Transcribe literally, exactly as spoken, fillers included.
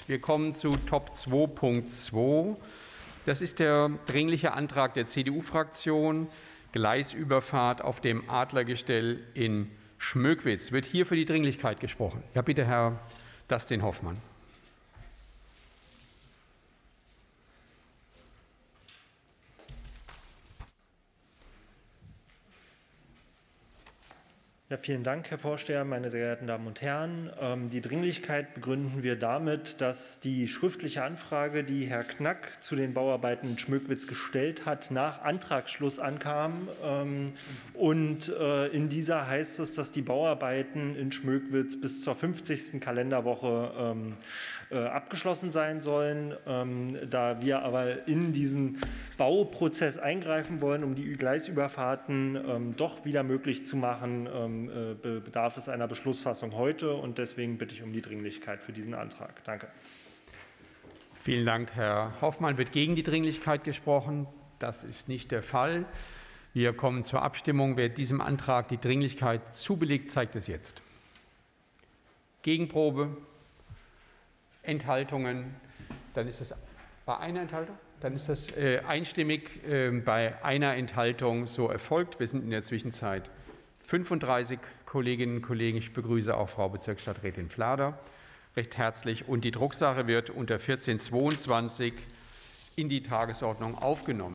Wir kommen zu Top zwei Punkt zwei. Das ist der dringliche Antrag der C D U-Fraktion, Gleisüberfahrt auf dem Adlergestell in Schmöckwitz. Wird hier für die Dringlichkeit gesprochen? Ja, bitte, Herr Dustin Hoffmann. Ja, vielen Dank, Herr Vorsteher, meine sehr geehrten Damen und Herren. Die Dringlichkeit begründen wir damit, dass die schriftliche Anfrage, die Herr Knack zu den Bauarbeiten in Schmöckwitz gestellt hat, nach Antragsschluss ankam. Und in dieser heißt es, dass die Bauarbeiten in Schmöckwitz bis zur fünfzigsten Kalenderwoche abgeschlossen sein sollen. Da wir aber in diesen Bauprozess eingreifen wollen, um die Gleisüberfahrten doch wieder möglich zu machen, bedarf es einer Beschlussfassung heute, und deswegen bitte ich um die Dringlichkeit für diesen Antrag. Danke. Vielen Dank, Herr Hoffmann. Wird gegen die Dringlichkeit gesprochen? Das ist nicht der Fall. Wir kommen zur Abstimmung. Wer diesem Antrag die Dringlichkeit zubilligt, zeigt es jetzt. Gegenprobe? Enthaltungen? Dann ist es bei einer Enthaltung? Dann ist das äh, einstimmig äh, bei einer Enthaltung so erfolgt. Wir sind in der Zwischenzeit fünfunddreißig Kolleginnen und Kollegen. Ich begrüße auch Frau Bezirksstadträtin Flader recht herzlich. Und die Drucksache wird unter vierzehn zweiundzwanzig in die Tagesordnung aufgenommen.